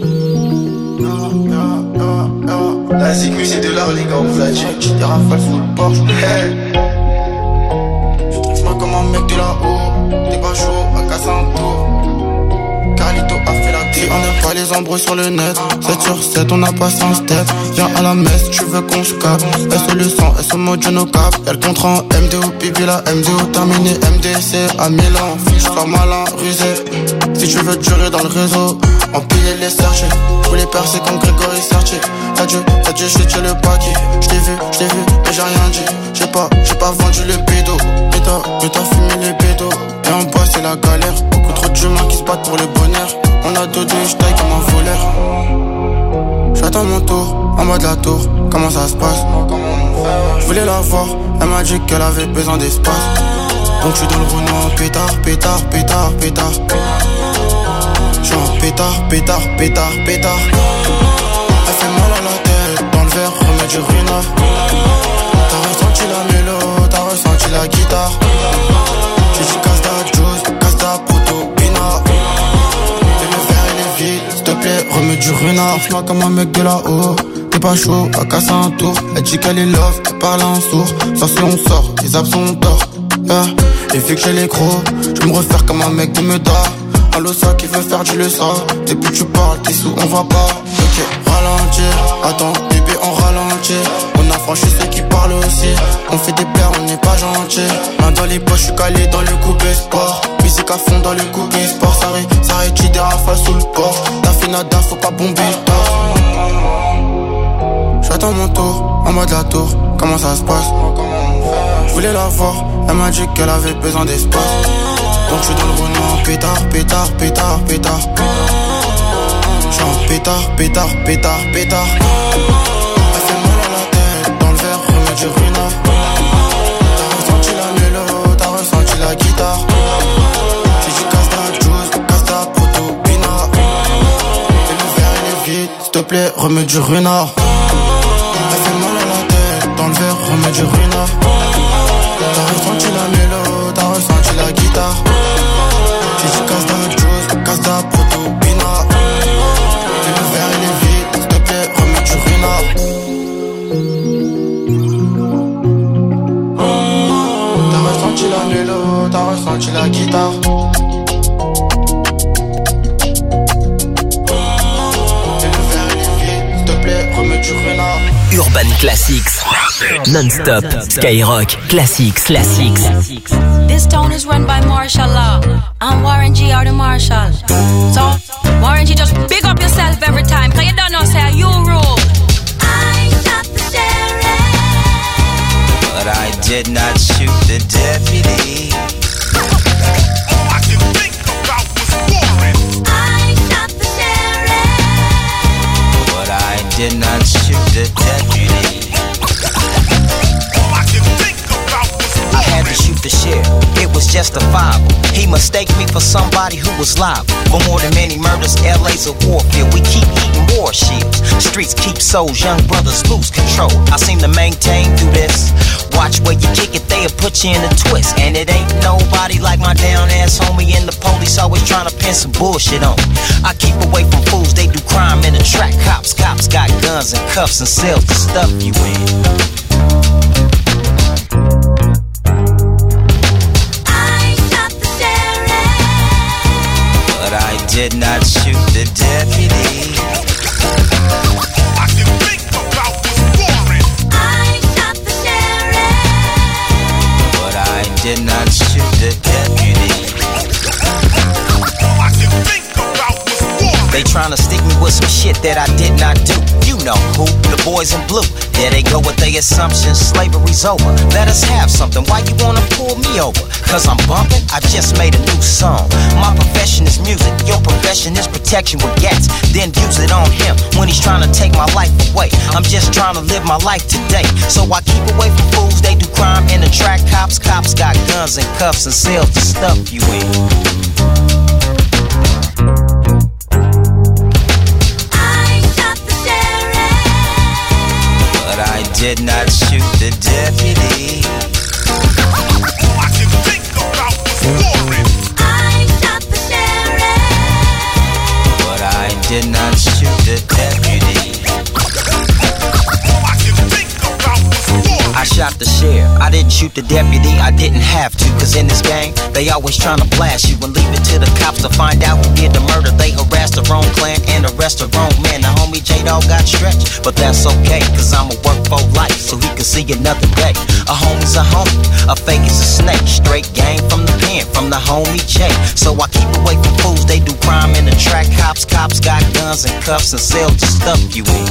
La zig c'est de l'art les gars, on vous a dit. Des rafales sous le Porsche. Hey. Je trouve moi comme un mec de là-haut. T'es pas chaud, à casser un tour. Carlito a fait la si on n'aime pas les embrouilles sur le net, sept sur sept on a passé un step. Viens à la messe, tu veux qu'on se capte. S O le sang, S O mode no cap. Elle contre en M D O, pipi la M D O terminé. M D C à Milan, fiche sois malin, rusé. Si tu veux durer dans le réseau, empiler les sergés. Pour les percer comme Grégory Sertier. T'as dû, t'as dû chuter le paquet. J't'ai vu, j't'ai vu, mais j'ai rien dit. J'ai pas, j'ai pas vendu le pédo. Mais t'as, mais t'as fumé les pédos. Et en bas c'est la galère. Beaucoup trop d'humains qui se battent pour le bonheur. On a deux deux, j'taille comme un voleur. J'attends mon tour, en bas de la tour. Comment ça se passe? Je voulais la voir, elle m'a dit qu'elle avait besoin d'espace. Donc je suis dans le Renault, pétard, pétard, pétard, pétard. Je suis en pétard, pétard, pétard, pétard. Elle fait mal à la tête, dans le verre, remets du ruina. T'as ressenti la mélo, t'as ressenti la guitare. J'ai dit casse ta juice, casse ta proto, pina. Et le verre il est vide, s'il te plaît, remets du ruina. Fais-moi comme un mec de là-haut. T'es pas chaud, à casser un tour. Elle dit qu'elle est love, elle parle en sourd. Ça c'est on sort, les abs sont tort. Yeah. Et vu que j'ai les crocs, je me refaire comme un mec de Meda. Allo ça qui veut faire du le ça. Depuis que tu parles, t'es sous, on va pas. Ok, ralentir, attends, bébé on ralentit. On a franchi ceux qui parlent aussi. On fait des paires, on n'est pas gentil. Main dans les poches, je suis calé dans le coupé sport. Musique à fond dans le coupé sport. Ça ré, ça rétire des rafales sous le port. T'as fait nada, faut pas bomber le tort. J'attends mon tour, en bas de la tour. Comment ça se passe? Je voulais la voir, elle m'a dit qu'elle avait besoin d'espace. Donc je suis dans le Renault, pétard, pétard, pétard, pétard. J'suis en pétard, pétard, pétard, pétard. Elle fait mal à la tête, dans le verre, remets du ruina. T'as ressenti la mélo, t'as ressenti la guitare. J'ai dit casse ta juice, casse ta proto, pina. Et le verre il est vide, s'il te plaît, remets du ruina. Elle fait mal à la tête, dans le verre, remets du ruina. T'as ressenti la mélo, t'as ressenti la guitare. J'ai dit casse ta juice, casse ta proto, pina. Et le verre il est vide, s'il te plaît, remets du ruina. T'as ressenti la mélo, t'as ressenti la guitare. Et le verre il est vide, s'il te plaît, remets du ruina. Urban Classics, non-stop, Skyrock, Classics, Classics. This town is run by martial law. I'm Warren G are the marshal. So, Warren G, just big up yourself every time, cause you don't know, say, you rule. I shot the sheriff, but I I did not shoot the deputy. All I can think about was Warren. I shot the sheriff. But I did not shoot the deputy. All I can think about was Warren. I had to shoot the sheriff, it was justifiable. He mistaked me for somebody who was liable. For more than many murders, L A's a warfield. We keep eating war shields. Streets keep souls, young brothers lose control. I seem to maintain through this. Watch where you kick it, they'll put you in a twist. And it ain't nobody like my down ass homie. And the police always trying to pin some bullshit on me. I keep away from fools, they do crime in the track. Cops, cops got guns and cuffs and cells to stuff you in. Did not shoot the deputy. All I can think about was Warren. I shot the sheriff. But I did not shoot the deputy. All I can think about was Warren. They tryna stick me with some shit that I did not do. You know who, the boys in blue. There they go with their assumptions, slavery's over. Let us have something, why you wanna pull me over? Cause I'm bumping, I just made a new song. My profession is music, your profession is protection with gats. Then use it on him when he's trying to take my life away. I'm just trying to live my life today. So I keep away from fools, they do crime in the track. Cops, cops got guns and cuffs and cells to stuff you in. Did not shoot the deputy. All I can think about was Warren. I shot the sheriff. But I did not shoot the deputy. All I can think about was Warren. I shot the sheriff, I didn't shoot the deputy, I didn't have to. Cause in this game, they always tryna blast you and leave it to the cops to find out who did the murder. They harassed the wrong clan and arrest the wrong man. The homie J-Dog got stretched, but that's okay. Cause I'ma work for life so he can see another day. A homie's a homie, a fake is a snake. Straight game from the pen, from the homie J. So I keep away from fools, they do crime in the track. Cops, cops got guns and cuffs and cells to stuff you in.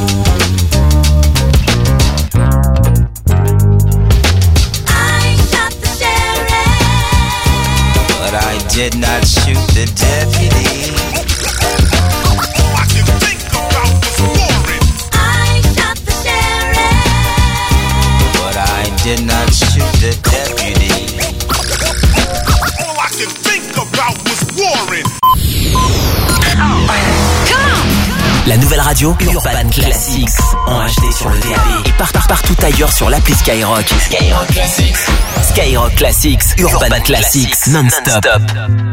I did not shoot the deputy. All I can think about was Warren. I shot the sheriff. But I did not shoot the deputy. All I can think about was Warren. La nouvelle radio Urban Classics en H D sur le D A B et par, par, partout ailleurs sur l'appli Skyrock. Skyrock Classics. Skyrock Classics, Urban, Urban Classics, non-stop. Non-stop.